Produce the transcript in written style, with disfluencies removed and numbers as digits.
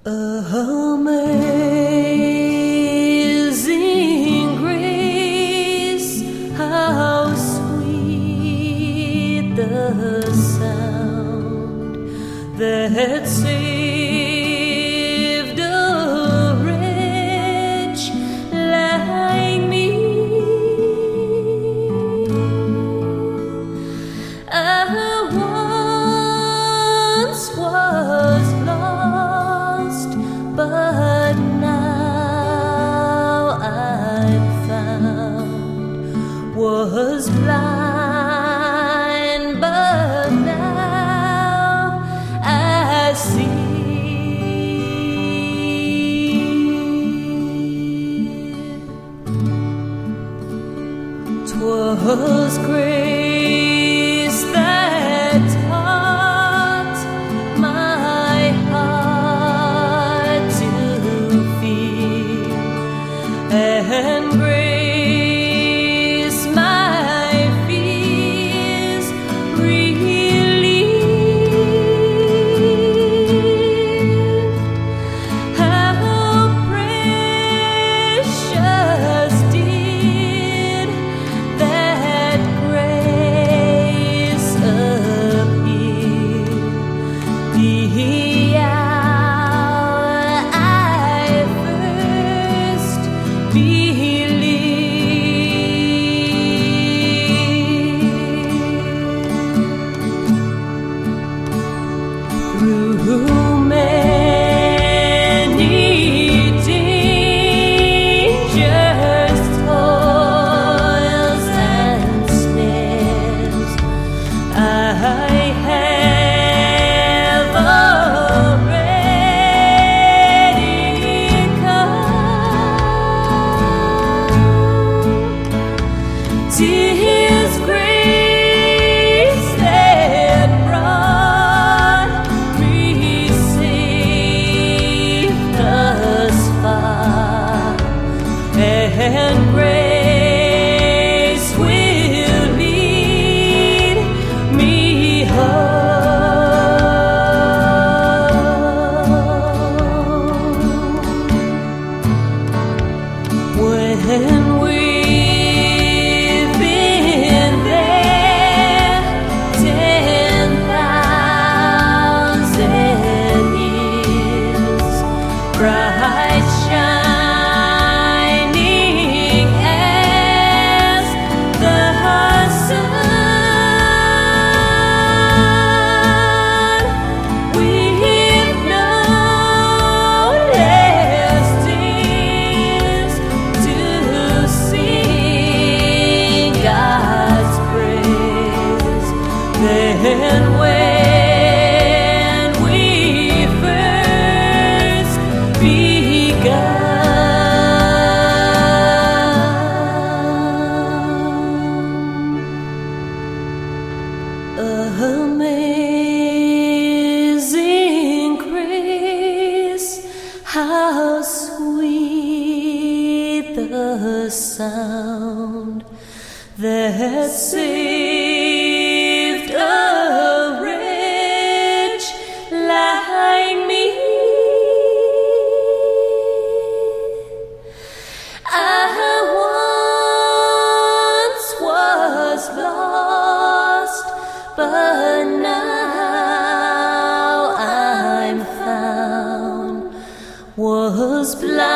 Amazing grace, how sweet the sound that saved a wretch like me. I once was lost, but now I'm found. Was blind, but now I see. 'Twas grace that taught my heart to feel, and grace my fears relieved. How precious did that grace appear the hour I first believed. Through many dangers, toils, and snares, I have already come. 'Tis grace that brought me safe thus far, and grace will lead me home. When we've been there 10,000 years, bright shining as the sun, we've no less days to sing God's praise than when we first begun. Amazing grace, how sweet the sound that saved a wretch like me. I once was lost, but now I'm found. Was blind,